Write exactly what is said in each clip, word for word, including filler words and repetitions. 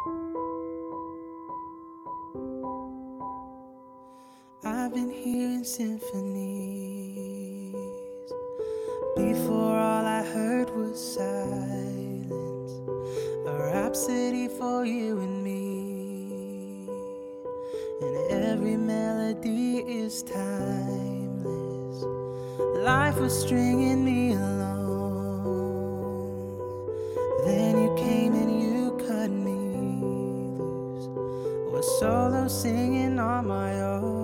I've been hearing symphonies. Before all I heard was silence, a rhapsody for you and me. And every melody is timeless. Life was stringing me along. Then you came and you cut me loose. Was solo singing on my own.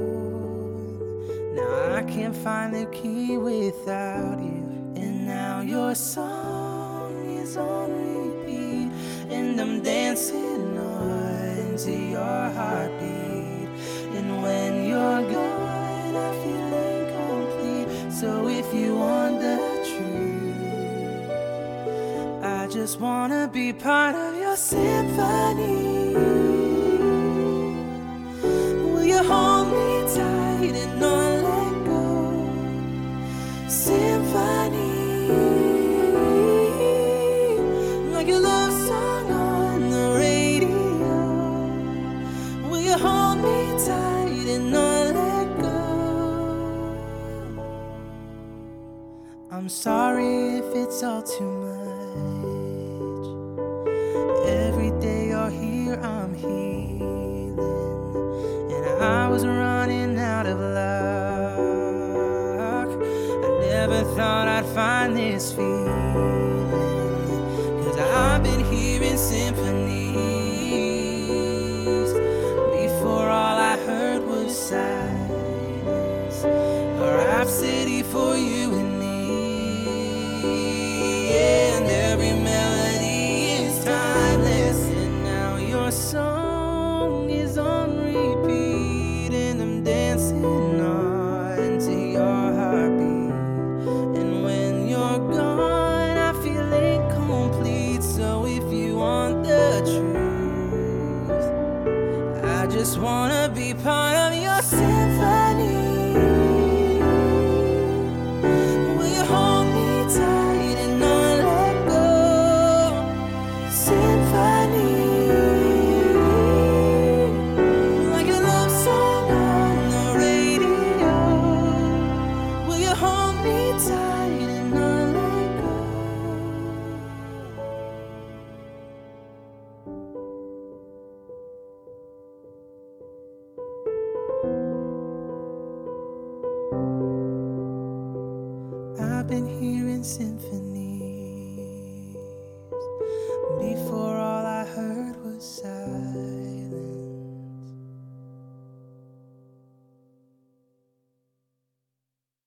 Now I can't find the key without you. And now your song is on repeat, and I'm dancing on to your heartbeat. And when you're gone, I feel incomplete. So if you want the truth, I just wanna be part of your symphony. Will you hold me tight and not let go? Symphony, like a love song on the radio. Will you hold me tight and not let go? I'm sorry if it's all too much. Every day you're here, I'm healing, and I was running out of luck. I never thought I'd find this feeling, 'cause I've been hearing symphonies. Before all I heard was silence, a rhapsody for you and me. And every melody is timeless, and now your song is on repeat, and I'm dancing on to your heartbeat. And when you're gone, I feel incomplete. So if you want the truth, I just wanna be part of your symphony. Will you hold me tight and not let go? Symphony, like a love song on the radio. Will you hold me tight and not let go? I've been hearing symphonies. Before